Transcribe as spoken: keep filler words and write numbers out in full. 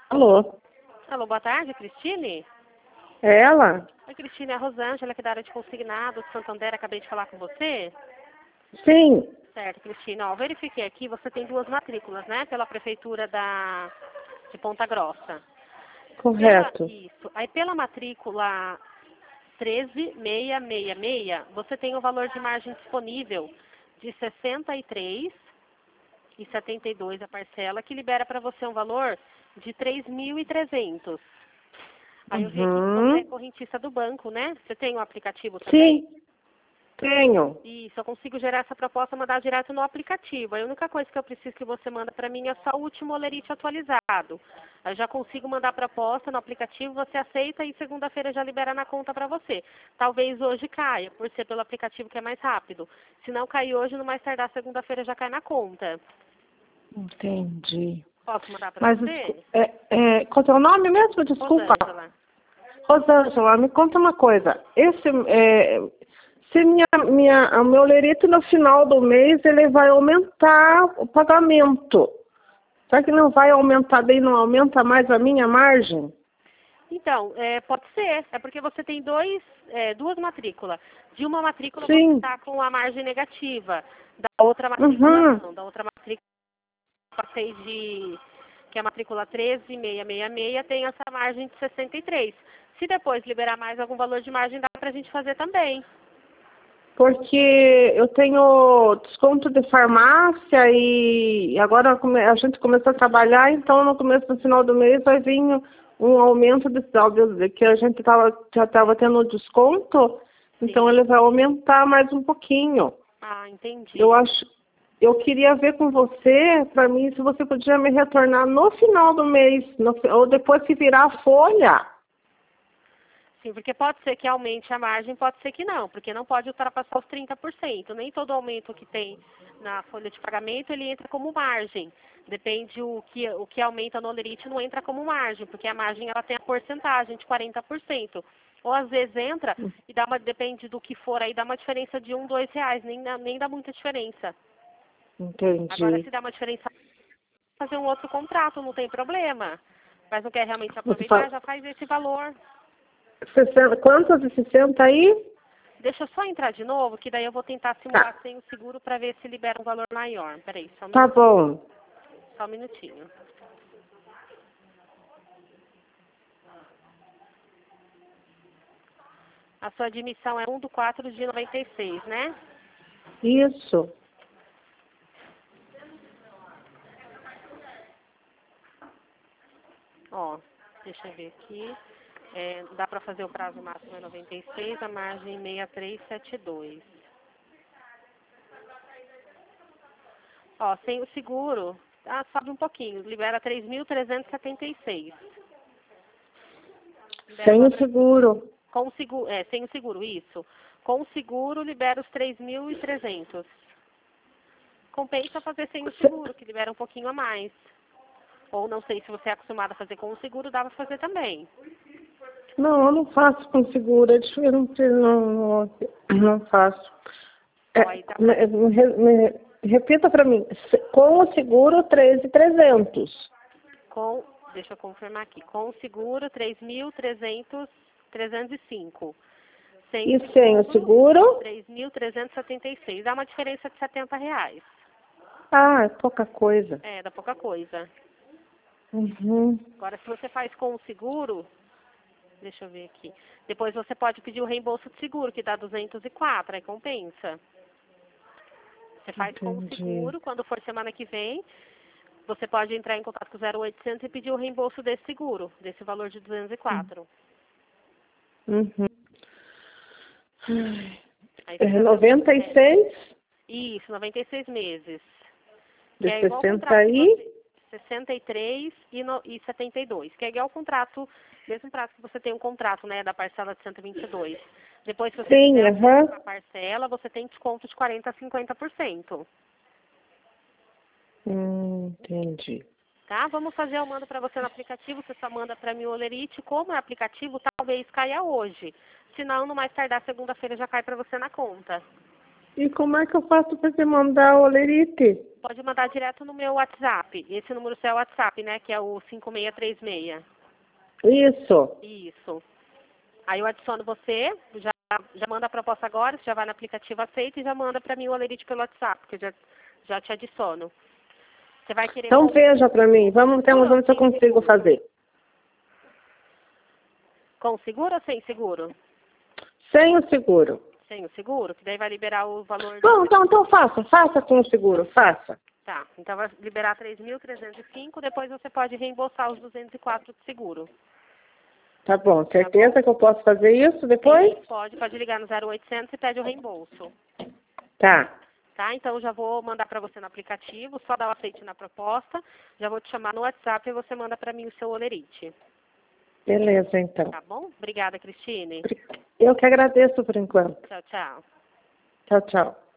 Alô? Alô, boa tarde, Cristine? É ela? Oi, Cristine, é a Rosângela, aqui da área de consignado de Santander, acabei de falar com você. Sim. Certo, Cristine, ó, verifiquei aqui, você tem duas matrículas, né, pela prefeitura da, de Ponta Grossa. Correto. Pela, isso, aí pela matrícula treze mil seiscentos e sessenta e seis, você tem o valor de margem disponível de sessenta e três reais e setenta e dois centavos a parcela, que libera para você um valor de três mil e trezentos. Aí eu vi aqui que você é Uhum. correntista do banco, né? Você tem um aplicativo também? Sim, tenho. Isso, eu consigo gerar essa proposta e mandar direto no aplicativo. A única coisa que eu preciso que você manda para mim é só o último olerite atualizado. Eu já consigo mandar a proposta no aplicativo, você aceita e segunda-feira já libera na conta para você. Talvez hoje caia, por ser pelo aplicativo que é mais rápido. Se não cair hoje, no mais tardar segunda-feira já cai na conta. Entendi. Posso mandar para Mas, você? é, é, qual é o nome mesmo? Desculpa. Rosângela. Rosângela, me conta uma coisa. Esse, é, se minha, minha, o meu lerito no final do mês, ele vai aumentar o pagamento. Será que não vai aumentar, daí não aumenta mais a minha margem? Então, é, pode ser. É porque você tem dois, é, duas matrículas. De uma matrícula você Sim. está com a margem negativa. Da outra matrícula Uhum. não. Da outra matrícula passei de que é a matrícula treze mil seiscentos e sessenta e seis, tem essa margem de sessenta e três. Se depois liberar mais algum valor de margem, dá pra gente fazer também. Porque eu tenho desconto de farmácia e agora come- a gente começou a trabalhar, então no começo do final do mês vai vir um aumento de saldo, de que a gente tava, já estava tendo desconto, então Sim. ele vai aumentar mais um pouquinho. Ah, entendi. Eu acho, eu queria ver com você, para mim, se você podia me retornar no final do mês, no fi- ou depois que virar a folha. Sim, porque pode ser que aumente a margem, pode ser que não, porque não pode ultrapassar os trinta por cento. Nem todo aumento que tem na folha de pagamento, ele entra como margem. Depende o que, o que aumenta no olerite não entra como margem, porque a margem ela tem a porcentagem de quarenta por cento. Ou às vezes entra e dá uma, depende do que for aí, dá uma diferença de um, dois reais, nem, dá- nem dá muita diferença. Agora, Entendi. se dá uma diferença, fazer um outro contrato, não tem problema. Mas não quer realmente Você aproveitar, fala, já faz esse valor. sessenta, quantos de sessenta aí? Deixa eu só entrar de novo, que daí eu vou tentar simular Tá, sem o seguro para ver se libera um valor maior. Peraí, só um tá minutinho. bom. Só um minutinho. A sua admissão é um do quatro de noventa e seis, né? Isso. Ó, deixa eu ver aqui. É, dá para fazer o prazo máximo é noventa e seis, a margem seis três sete dois. Ó, sem o seguro, ah, sobe um pouquinho, libera três mil trezentos e setenta e seis. Libera o Sem o valor seguro. com o seguro, é, sem o seguro, isso. Com o seguro libera os três mil e trezentos. Compensa fazer sem o Se- seguro, que libera um pouquinho a mais. Ou não sei se você é acostumado a fazer com o seguro, dá para fazer também. Não, eu não faço com seguro. É diferente. Não, não, não faço. É, Ó, aí dá pra... me, me- me- repita para mim. Se- Com o seguro, treze mil e trezentos. Com, deixa eu confirmar aqui. Com o seguro, três mil trezentos e cinco. Sem E o sem o seguro, seguro? três mil trezentos e setenta e seis. Dá uma diferença de setenta reais. Ah, é pouca coisa. É, dá pouca coisa. Uhum. Agora, se você faz com o seguro, deixa eu ver aqui. Depois você pode pedir o reembolso de seguro, que dá duzentos e quatro, aí compensa. Você faz com o Entendi. seguro, quando for semana que vem, você pode entrar em contato com o zero oitocentos e pedir o reembolso desse seguro, desse valor de duzentos e quatro. Uhum. Ai, Aí é fica... noventa e É, seis isso, noventa e seis meses. Que de é igual o sessenta contrato que aí. você... sessenta e três e, no, e setenta e dois, que é igual o contrato, mesmo prazo que você tem um contrato, né, da parcela de cento e vinte e dois. Depois, se você Sim, quiser aham. a parcela, você tem desconto de quarenta a cinquenta por cento. Hum, entendi. Tá? Vamos fazer, eu mando para você no aplicativo, você só manda para mim o olerite. Como é aplicativo, talvez caia hoje. Se não, no mais tardar, segunda-feira já cai para você na conta. E como é que eu faço para você mandar o olerite? Pode mandar direto no meu WhatsApp. Esse número seu é o WhatsApp, né? Que é o cinco seis três seis. Isso. Isso. Aí eu adiciono você, já, já manda a proposta agora, você já vai no aplicativo aceita e já manda para mim o olerite pelo WhatsApp, que eu já, já te adiciono. Você vai querer... Então veja para mim, vamos, vamos ver se eu consigo fazer. Com seguro ou sem seguro? Sem o seguro. Sem o seguro, que daí vai liberar o valor... Bom, então, então faça, faça com o seguro, faça. Tá, então vai liberar três mil trezentos e cinco, depois você pode reembolsar os duzentos e quatro de seguro. Tá bom, certeza tá bom. que eu posso fazer isso depois? Sim, pode, pode ligar no zero oitocentos e pede o reembolso. Tá. Tá, então já vou mandar para você no aplicativo, só dá o aceite na proposta, já vou te chamar no WhatsApp e você manda para mim o seu olerite. Beleza, então. Tá bom? Obrigada, Cristine. Eu que agradeço por enquanto. Tchau, tchau. Tchau, tchau.